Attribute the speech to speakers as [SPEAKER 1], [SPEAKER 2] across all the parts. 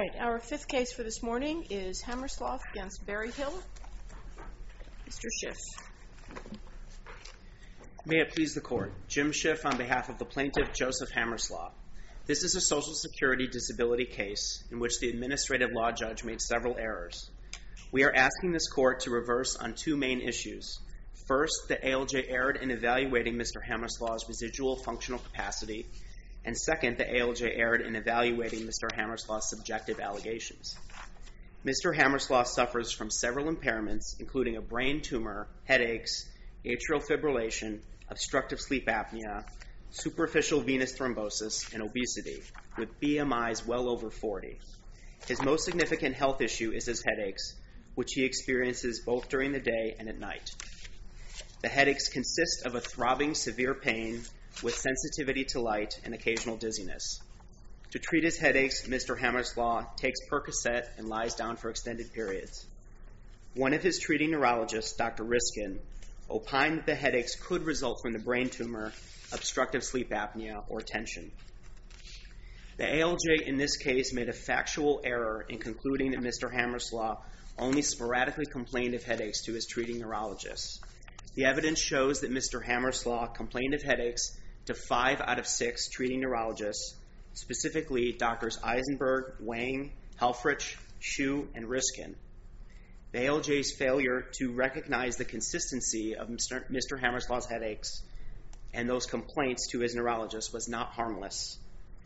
[SPEAKER 1] right, our fifth case for this morning is Hammerslough against Berryhill. Mr. Schiff.
[SPEAKER 2] May it please the Court. Jim Schiff on behalf of the plaintiff, Joseph Hammerslough. This is a Social Security disability case in which the administrative law judge made several errors. We are asking this Court to reverse on two main issues. First, the ALJ erred in evaluating Mr. Hammerslough's residual functional capacity, and second, the ALJ erred in evaluating Mr. Hammerslough's subjective allegations. Mr. Hammerslough suffers from several impairments, including a brain tumor, headaches, atrial fibrillation, obstructive sleep apnea, superficial venous thrombosis, and obesity, with BMIs well over 40. His most significant health issue is his headaches, which he experiences both during the day and at night. The headaches consist of a throbbing, severe pain with sensitivity to light and occasional dizziness. To treat his headaches, Mr. Hammerslough takes Percocet and lies down for extended periods. One of his treating neurologists, Dr. Riskin, opined that the headaches could result from the brain tumor, obstructive sleep apnea, or tension. The ALJ in this case made a factual error in concluding that Mr. Hammerslough only sporadically complained of headaches to his treating neurologists. The evidence shows that Mr. Hammerslough complained of headaches to 5 out of 6 treating neurologists, specifically Drs. Eisenberg, Wang, Helfrich, Shu, and Riskin. The ALJ's failure to recognize the consistency of Mr. Hammerslough's headaches and those complaints to his neurologist was not harmless.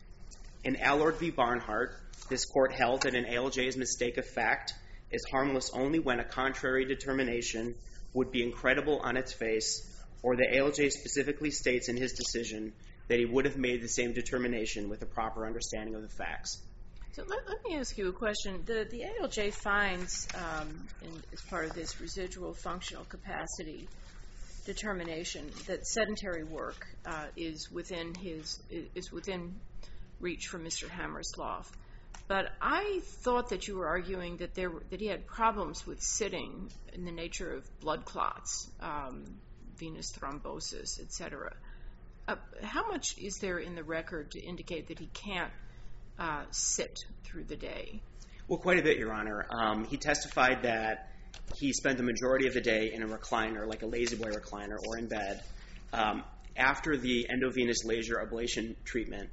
[SPEAKER 2] In Allard v. Barnhart, this court held that an ALJ's mistake of fact is harmless only when a contrary determination would be incredible on its face, or the ALJ specifically states in his decision that he would have made the same determination with a proper understanding of the facts.
[SPEAKER 1] So let me ask you a question. The ALJ finds, as part of this residual functional capacity determination, that sedentary work is within reach for Mr. Hammerslough. But I thought that you were arguing that he had problems with sitting in the nature of blood clots, venous thrombosis, etc. How much is there in the record to indicate that he can't sit through the day?
[SPEAKER 2] Well, quite a bit, Your Honor. He testified that he spent the majority of the day in a recliner, like a lazy boy recliner, or in bed. After the endovenous laser ablation treatment,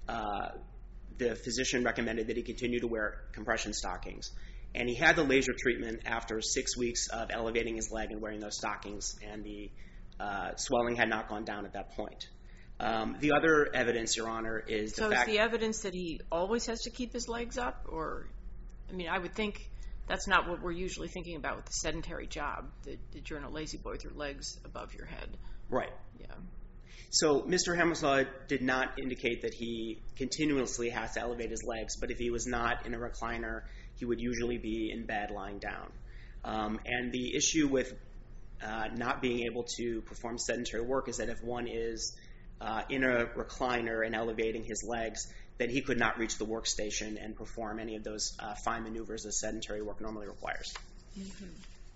[SPEAKER 2] the physician recommended that he continue to wear compression stockings. And he had the laser treatment after 6 weeks of elevating his leg and wearing those stockings, and the swelling had not gone down at that point. The other evidence, Your Honor, is the fact...
[SPEAKER 1] So is the evidence that he always has to keep his legs up? Or, I mean, I would think that's not what we're usually thinking about with the sedentary job, that you're in a lazy boy with your legs above your head.
[SPEAKER 2] Right.
[SPEAKER 1] Yeah.
[SPEAKER 2] So Mr. Hammerslough did not indicate that he continuously has to elevate his legs, but if he was not in a recliner, he would usually be in bed lying down. And the issue with not being able to perform sedentary work is that if one is in a recliner and elevating his legs, that he could not reach the workstation and perform any of those fine maneuvers that sedentary work normally requires. Mm-hmm.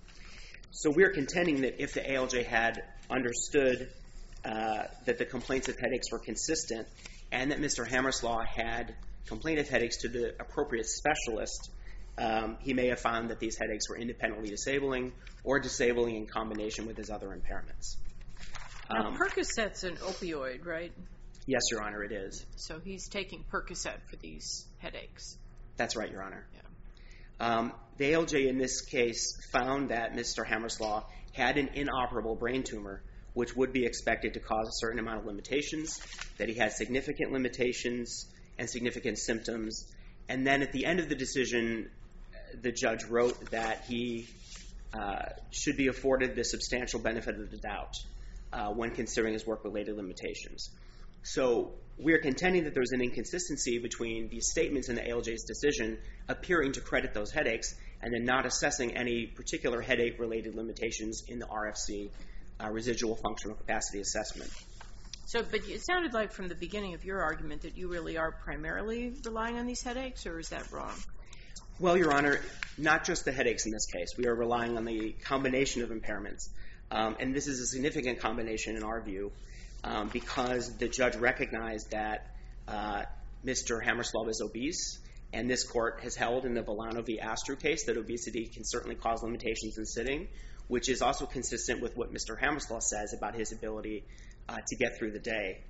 [SPEAKER 2] So we're contending that if the ALJ had understood that the complaints of headaches were consistent, and that Mr. Hammerslough had complained of headaches to the appropriate specialist, he may have found that these headaches were independently disabling or disabling in combination with his other impairments.
[SPEAKER 1] Now, Percocet's an opioid, right?
[SPEAKER 2] Yes, Your Honor, it is.
[SPEAKER 1] So he's taking Percocet for these headaches.
[SPEAKER 2] That's right, Your Honor.
[SPEAKER 1] Yeah.
[SPEAKER 2] The ALJ in this case found that Mr. Hammerslough had an inoperable brain tumor, which would be expected to cause a certain amount of limitations, that he had significant limitations and significant symptoms. And then at the end of the decision, the judge wrote that he should be afforded the substantial benefit of the doubt when considering his work-related limitations. So we're contending that there's an inconsistency between these statements in the ALJ's decision appearing to credit those headaches and then not assessing any particular headache-related limitations in the RFC residual functional capacity assessment.
[SPEAKER 1] So, but it sounded like from the beginning of your argument that you really are primarily relying on these headaches, or is that wrong?
[SPEAKER 2] Well, Your Honor, not just the headaches in this case. We are relying on the combination of impairments. And this is a significant combination in our view because the judge recognized that Mr. Hammerslough is obese And this court has held in the Bolano v. Astru case that obesity can certainly cause limitations in sitting, which is also consistent with what Mr. Hammerslaw says about his ability to get through the day.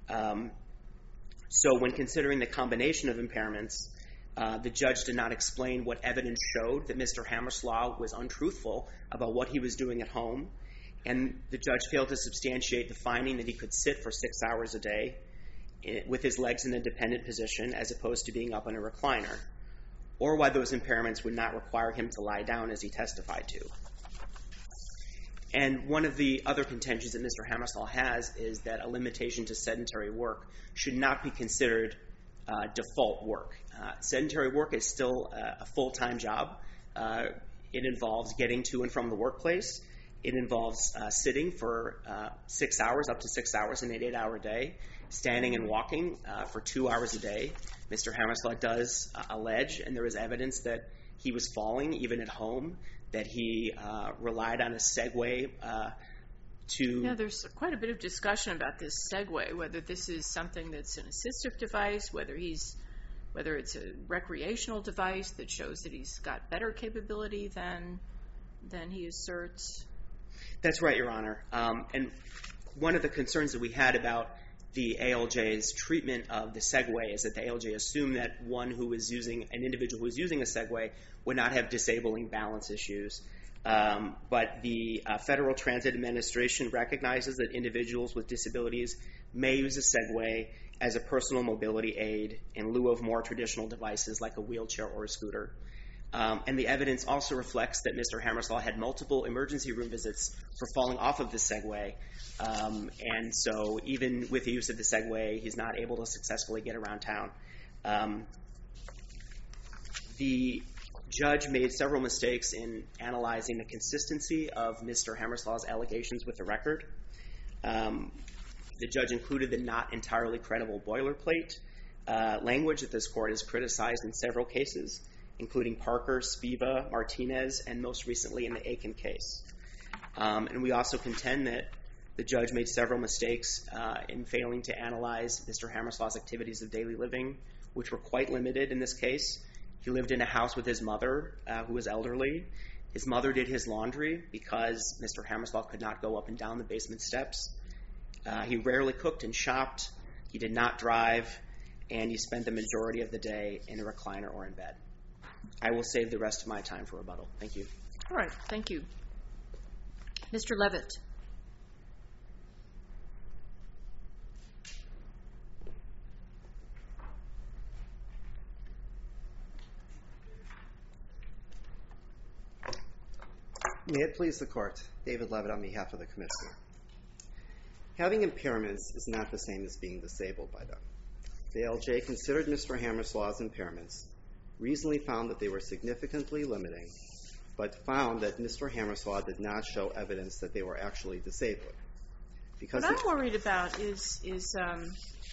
[SPEAKER 2] So when considering the combination of impairments, the judge did not explain what evidence showed that Mr. Hammerslaw was untruthful about what he was doing at home, and the judge failed to substantiate the finding that he could sit for 6 hours a day with his legs in a dependent position as opposed to being up in a recliner, or why those impairments would not require him to lie down as he testified to. And one of the other contentions that Mr. Hammerslaw has is that a limitation to sedentary work should not be considered default work. Sedentary work is still a full-time job. It involves getting to and from the workplace. It involves sitting for 6 hours, up to 6 hours in an 8-hour day, standing and walking for 2 hours a day. Mr. Hammerslaw does allege, and there is evidence that he was falling even at home, that he relied on a Segway to...
[SPEAKER 1] Yeah, there's quite a bit of discussion about this Segway, whether this is something that's an assistive device, whether it's a recreational device that shows that he's got better capability than he asserts.
[SPEAKER 2] That's right, Your Honor. And one of the concerns that we had about the ALJ's treatment of the Segway is that the ALJ assumed that an individual who was using a Segway would not have disabling balance issues. But the Federal Transit Administration recognizes that individuals with disabilities may use a Segway as a personal mobility aid in lieu of more traditional devices like a wheelchair or a scooter. And the evidence also reflects that Mr. Hammerslaw had multiple emergency room visits for falling off of the Segway. And so even with the use of the Segway, he's not able to successfully get around town. The judge made several mistakes in analyzing the consistency of Mr. Hammerslaw's allegations with the record. The judge included the not entirely credible boilerplate language that this court has criticized in several cases, including Parker, Spiva, Martinez, and most recently in the Aiken case. And we also contend that the judge made several mistakes in failing to analyze Mr. Hammerslaw's activities of daily living, which were quite limited in this case. He lived in a house with his mother, who was elderly. His mother did his laundry because Mr. Hammerslaw could not go up and down the basement steps. He rarely cooked and shopped. He did not drive, and he spent the majority of the day in a recliner or in bed. I will save the rest of my time for rebuttal. Thank you.
[SPEAKER 1] All right, thank you. Mr. Levitt.
[SPEAKER 3] May it please the Court, David Levitt on behalf of the Commissioner. Having impairments is not the same as being disabled by them. The ALJ considered Mr. Hammerslaw's impairments, reasonably found that they were significantly limiting, but found that Mr. Hammerslaw did not show evidence that they were actually disabling.
[SPEAKER 1] What I'm worried about is the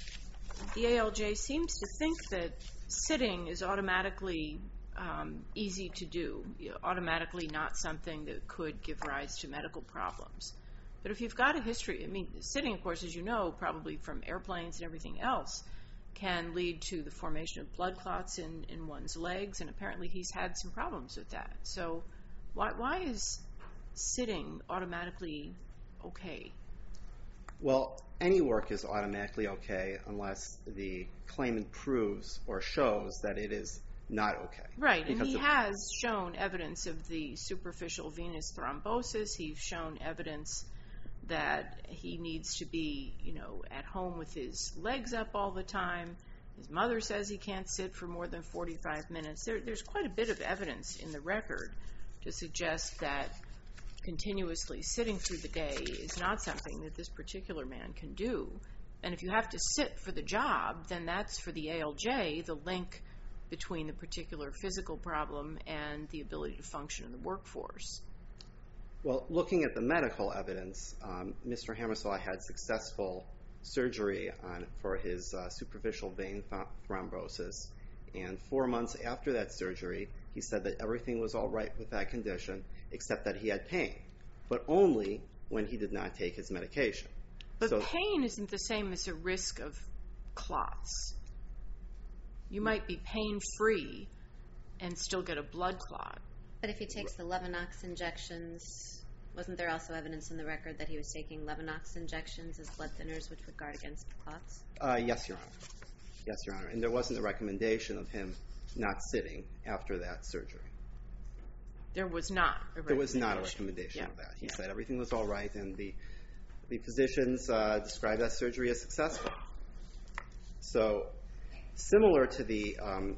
[SPEAKER 1] ALJ seems to think that sitting is automatically easy to do, automatically not something that could give rise to medical problems. But if you've got a history, sitting, of course, as you know, probably from airplanes and everything else, can lead to the formation of blood clots in one's legs, and apparently he's had some problems with that. So why is sitting automatically okay?
[SPEAKER 3] Well, any work is automatically okay unless the claimant proves or shows that it is not okay.
[SPEAKER 1] Right, and he has shown evidence of the superficial venous thrombosis. He's shown evidence that he needs to be, at home with his legs up all the time. His mother says he can't sit for more than 45 minutes. There's quite a bit of evidence in the record to suggest that continuously sitting through the day is not something that this particular man can do. And if you have to sit for the job, then that's for the ALJ, the link between the particular physical problem and the ability to function in the workforce.
[SPEAKER 3] Well, looking at the medical evidence, Mr. Hammerslaw had successful surgery for his superficial vein thrombosis, and 4 months after that surgery, he said that everything was all right with that condition, except that he had pain, but only when he did not take his medication.
[SPEAKER 1] But pain isn't the same as a risk of clots. You might be pain-free and still get a blood clot.
[SPEAKER 4] But if he takes the Levinox injections, wasn't there also evidence in the record that he was taking Levinox injections as blood thinners, which would guard against clots?
[SPEAKER 3] Yes, Your Honor. Yes, Your Honor. And there wasn't a recommendation of him not sitting after that surgery.
[SPEAKER 1] There was not a recommendation.
[SPEAKER 3] There was not a recommendation of that. He said everything was all right, and the physicians described that surgery as successful. So, similar to the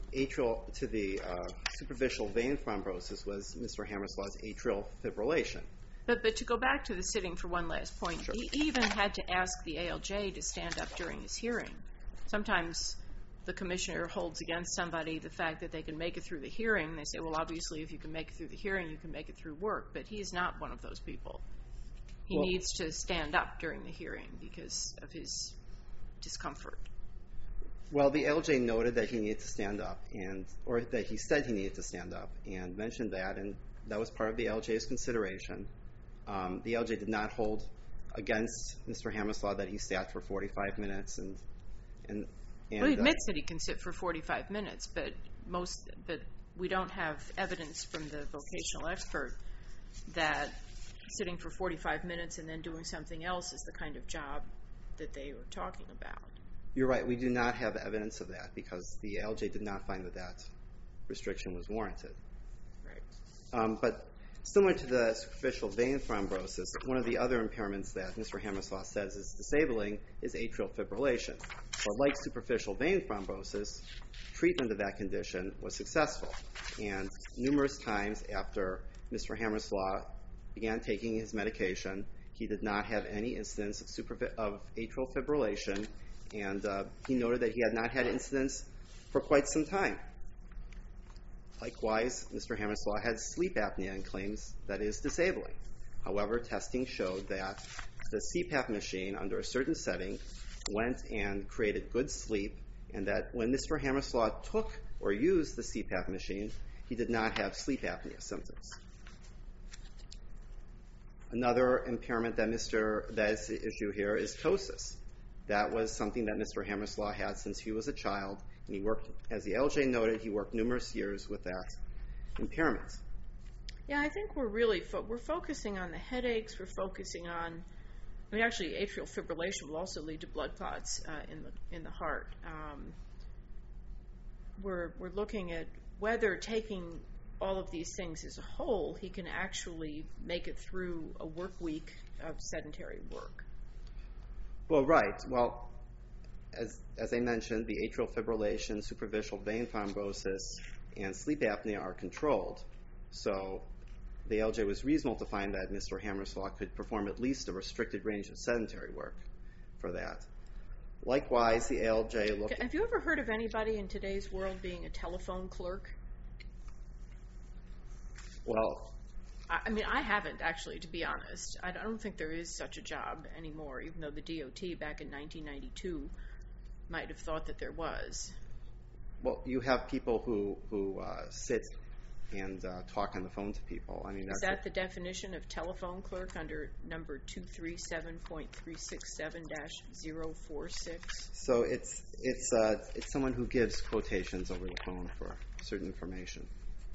[SPEAKER 3] superficial vein thrombosis was Mr. Hammerslaw's atrial fibrillation.
[SPEAKER 1] But to go back to the sitting for one last point,
[SPEAKER 3] Sure.
[SPEAKER 1] He even had to ask the ALJ to stand up during his hearing. Sometimes the commissioner holds against somebody the fact that they can make it through the hearing. They say, well, obviously, if you can make it through the hearing, you can make it through work. But he is not one of those people. He needs to stand up during the hearing because of his discomfort.
[SPEAKER 3] Well, the ALJ noted that he needed to stand up, or that he said he needed to stand up, and mentioned that, and that was part of the ALJ's consideration. The ALJ did not hold against Mr. Hammerslaw that he sat for 45 minutes, and
[SPEAKER 1] Well, he admits that he can sit for 45 minutes, but we don't have evidence from the vocational expert that sitting for 45 minutes and then doing something else is the kind of job that they were talking about.
[SPEAKER 3] You're right. We do not have evidence of that because the ALJ did not find that restriction was warranted.
[SPEAKER 1] Right.
[SPEAKER 3] But similar to the superficial vein thrombosis, one of the other impairments that Mr. Hammerslaw says is disabling is atrial fibrillation. But like superficial vein thrombosis, treatment of that condition was successful. And numerous times after Mr. Hammerslaw began taking his medication, he did not have any incidents of atrial fibrillation, and he noted that he had not had incidents for quite some time. Likewise, Mr. Hammerslaw had sleep apnea and claims that is disabling. However, testing showed that the CPAP machine, under a certain setting, went and created good sleep, and that when Mr. Hammerslaw took or used the CPAP machine, he did not have sleep apnea symptoms. Another impairment that is the issue here is ptosis. That was something that Mr. Hammerslaw had since he was a child, and he worked, as the ALJ noted, he worked numerous years with that impairment.
[SPEAKER 1] Yeah, I think we're focusing on the headaches. We're focusing on, actually, atrial fibrillation will also lead to blood clots in the heart. We're looking at whether taking all of these things as a whole, he can actually make it through a work week of sedentary work.
[SPEAKER 3] Well, right. Well, as I mentioned, the atrial fibrillation, superficial vein thrombosis, and sleep apnea are controlled. So the ALJ was reasonable to find that Mr. Hammerslaw could perform at least a restricted range of sedentary work for that. Likewise, the ALJ looked...
[SPEAKER 1] Have you ever heard of anybody in today's world being a telephone clerk?
[SPEAKER 3] Well...
[SPEAKER 1] I haven't, actually, to be honest. I don't think there is such a job anymore, even though the DOT back in 1992 might have thought that there was.
[SPEAKER 3] Well, you have people who sit and talk on the phone to people.
[SPEAKER 1] Is that the definition of telephone clerk under number 237.367-046?
[SPEAKER 3] So it's someone who gives quotations over the phone for certain information.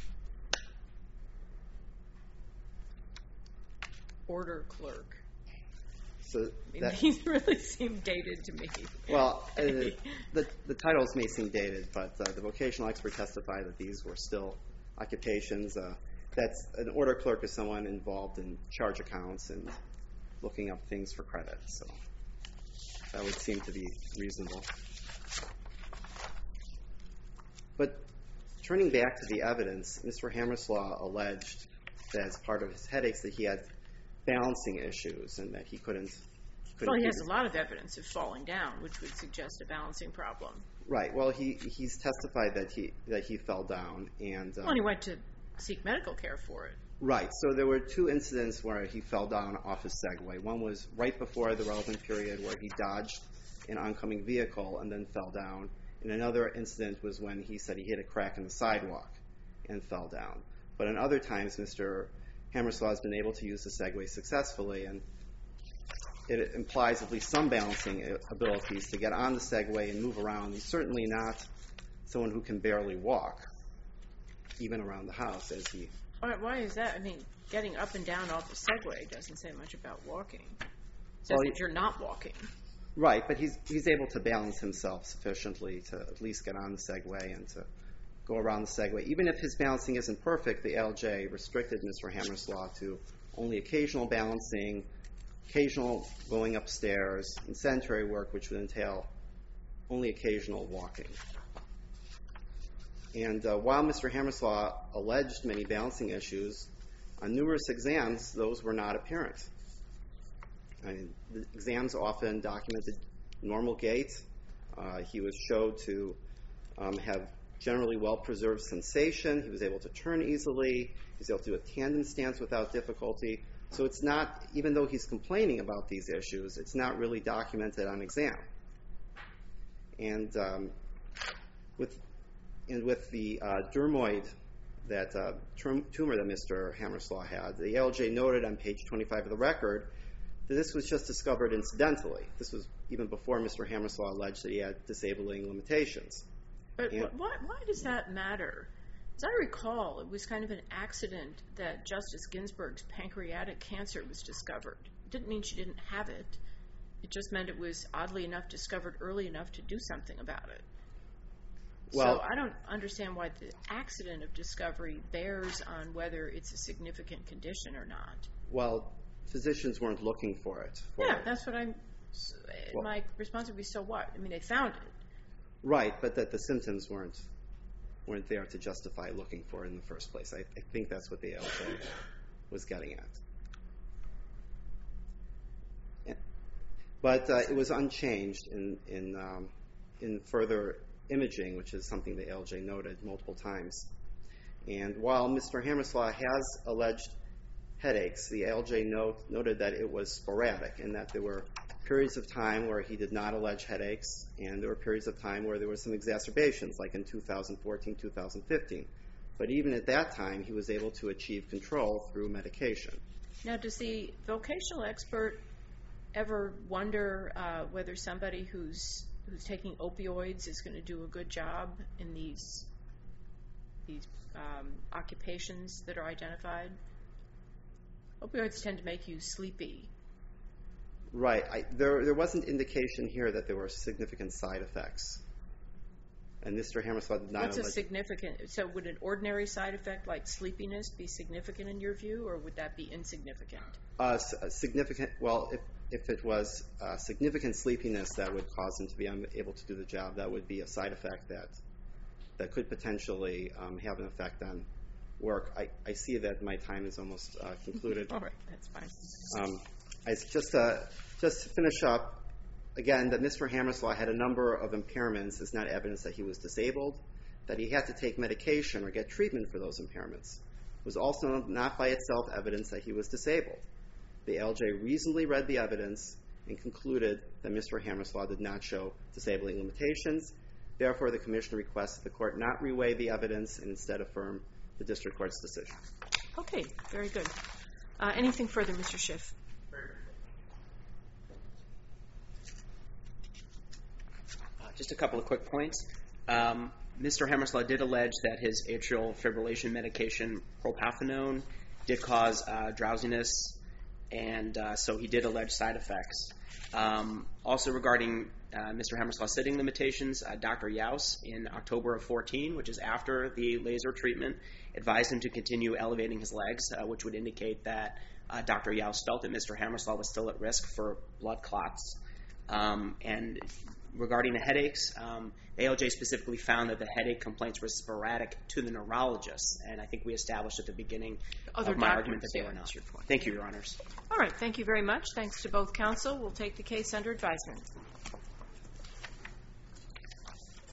[SPEAKER 1] Order clerk.
[SPEAKER 3] So
[SPEAKER 1] these really seem dated to me.
[SPEAKER 3] Well, the titles may seem dated, but the vocational expert testified that these were still occupations. That's an order clerk is someone involved in charge accounts and looking up things for credit. So that would seem to be reasonable. But turning back to the evidence, Mr. Hammerslaw alleged that as part of his headaches that he had balancing issues and that he couldn't...
[SPEAKER 1] Well, he has a lot of evidence of falling down, which would suggest a balancing problem.
[SPEAKER 3] Right. Well, he's testified that he fell down and...
[SPEAKER 1] Well, he went to seek medical care for it.
[SPEAKER 3] Right. So there were two incidents where he fell down off his Segway. One was right before the relevant period where he dodged an oncoming vehicle and then fell down. And another incident was when he said he hit a crack in the sidewalk and fell down. But in other times, Mr. Hammerslaw has been able to use the Segway successfully, and it implies at least some balancing abilities to get on the Segway and move around. He's certainly not someone who can barely walk, even around the house, as he...
[SPEAKER 1] Why is that? I mean, getting up and down off the Segway doesn't say much about walking. It says that you're not walking.
[SPEAKER 3] Right, but he's able to balance himself sufficiently to at least get on the Segway and to go around the Segway. Even if his balancing isn't perfect, the ALJ restricted Mr. Hammerslaw to only occasional balancing, occasional going upstairs, and sedentary work, which would entail only occasional walking. And while Mr. Hammerslaw alleged many balancing issues, on numerous exams, those were not apparent. I mean, the exams often documented normal gait. He was showed to have generally well-preserved sensation. He was able to turn easily. He was able to do a tandem stance without difficulty. So it's not, even though he's complaining about these issues, it's not really documented on exam. And with the dermoid, that tumor that Mr. Hammerslaw had, the ALJ noted on page 25 of the record that this was just discovered incidentally. This was even before Mr. Hammerslaw alleged that he had disabling limitations.
[SPEAKER 1] But why does that matter? As I recall, it was kind of an accident that Justice Ginsburg's pancreatic cancer was discovered. It didn't mean she didn't have it. It just meant it was, oddly enough, discovered early enough to do something about it.
[SPEAKER 3] Well,
[SPEAKER 1] so I don't understand why the accident of discovery bears on whether it's a significant condition or not.
[SPEAKER 3] Well, physicians weren't looking for it.
[SPEAKER 1] That's what my response would be, so what? I mean, they found it.
[SPEAKER 3] Right, but that the symptoms weren't there to justify looking for it in the first place. I think that's what the ALJ was getting at. But it was unchanged in further imaging, which is something the ALJ noted multiple times. And while Mr. Hammerslaw has alleged headaches, the ALJ noted that it was sporadic and that there were periods of time where he did not allege headaches, and there were periods of time where there were some exacerbations, like in 2014, 2015. But even at that time, he was able to achieve control through medication.
[SPEAKER 1] Now, does the vocational expert ever wonder whether somebody who's taking opioids is going to do a good job in these occupations that are identified? Opioids tend to make you sleepy.
[SPEAKER 3] Right. There wasn't indication here that there were significant side effects. And Mr. Hammerslaw did not
[SPEAKER 1] What's a significant? So would an ordinary side effect like sleepiness be significant in your view, or would that be insignificant?
[SPEAKER 3] Significant. Well, if it was significant sleepiness that would cause him to be unable to do the job, that would be a side effect that could potentially have an effect on work. I see that my time is almost concluded.
[SPEAKER 1] All right, that's fine.
[SPEAKER 3] Just to finish up, again, that Mr. Hammerslaw had a number of impairments is not evidence that he was disabled. That he had to take medication or get treatment for those impairments was also not by itself evidence that he was disabled. The ALJ reasonably read the evidence and concluded that Mr. Hammerslaw did not show disabling limitations. Therefore, the Commission requests that the Court not reweigh the evidence and instead affirm the District Court's decision.
[SPEAKER 1] Okay, very good. Anything further, Mr. Schiff?
[SPEAKER 2] Just a couple of quick points. Mr. Hammerslaw did allege that his atrial fibrillation medication, propafenone, did cause drowsiness, and so he did allege side effects. Also regarding Mr. Hammerslaw's sitting limitations, Dr. Yaus in October of 2014, which is after the laser treatment, advised him to continue elevating his legs, which would indicate that Dr. Yaus felt that Mr. Hammerslaw was still at risk for blood clots. And regarding the headaches, ALJ specifically found that the headache complaints were sporadic to the neurologist, and I think we established at the beginning of my argument that they were not. Thank you, Your Honors.
[SPEAKER 1] All right, thank you very much. Thanks to both counsel. We'll take the case under advisement.